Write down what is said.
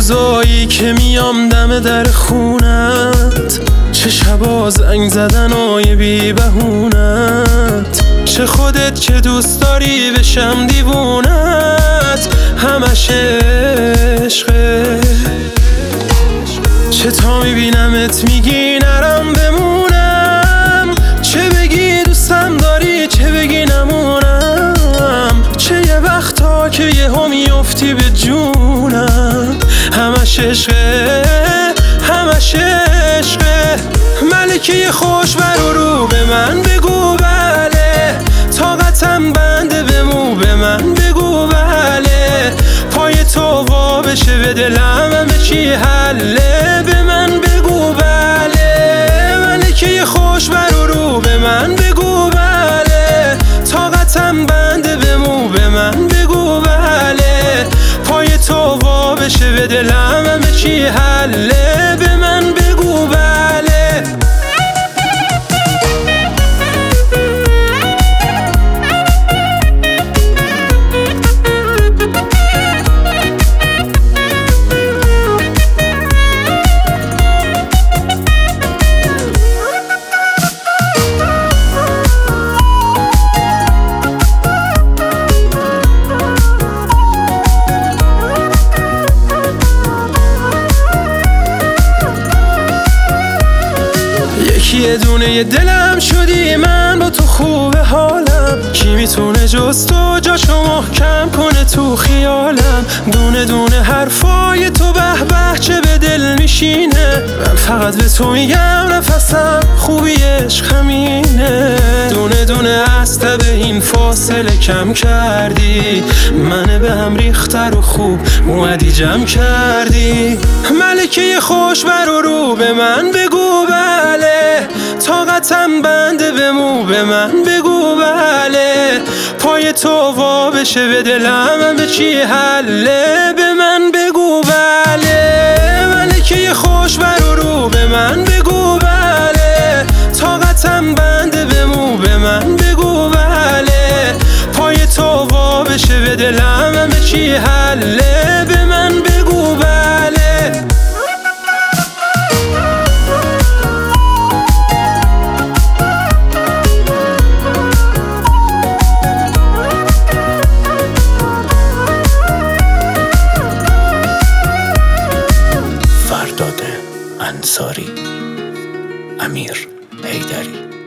روزایی که میام دم در خونت، چه شبا زنگ زدن های بی بهونت، چه خودت که دوست داری بشم دیوونت، همش عشقه. چه تا میبینمت میگی نرم بمونم، چه بگی دوستم داری چه بگی نمونم، چه یه وقتا که یهو میافتی به جونم، همش عشقه همش عشقه. ملکه خوش رو به من بگو بله، طاقتم بنده بمو به من بگو بله، پای تو وا بشه به دلم همه چی حله، به من بگو بله. ملکه خوش رو به من بگو بله، طاقتم بنده بمو به من بگو بله، پای تو وا بشه به دلم همه چی حله، به من بگو بله. یه دونه یه دلم شدی من با تو خوبه حالم، کی میتونه جز تو جاشو محکم کنه تو خیالم، دونه دونه حرفای تو به به چه به دل میشینه، من فقط به تو میگم نفسم خوبی عشق همینه، دونه دونه از تب این فاصله کم کردی، منه به هم ریختر و خوب اومدی جمع کردی. ملکه خوش رو به من بگو بله، طاقتم بنده بمو به من بگو بله، پای تو وا بشه به دلم همه چی حله، به من بگو بله. ملکه خوش رو به من بگو بله، طاقتم بنده بمو به من بگو بله، پای تو وا بشه به دلم همه چی حله، به من بگو بله. فرداد انصاری، امیر حیدری.